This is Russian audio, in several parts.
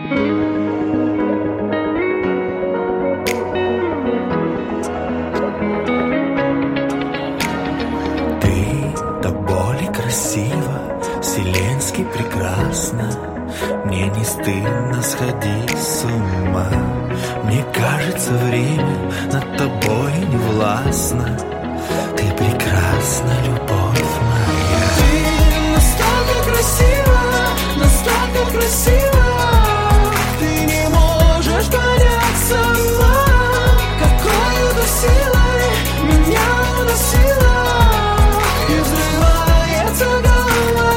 Вселенски прекрасна, мне не стыдно сходить с ума. Мне кажется, время над тобой не властно. Ты прекрасна, любовь моя. Ты настолько красива, настолько красива. Ты не можешь понять сама, какой-то силой меня уносила. И взрывается голова,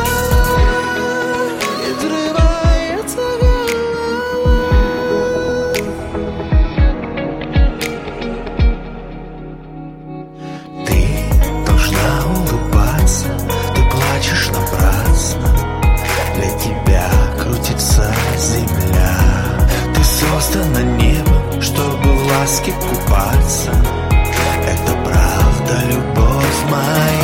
и взрывается голова. Ты должна улыбаться, ты плачешь напрасно. Для тебя крутится земля. Ты создана небом, чтобы в ласке купаться. Это правда, любовь моя.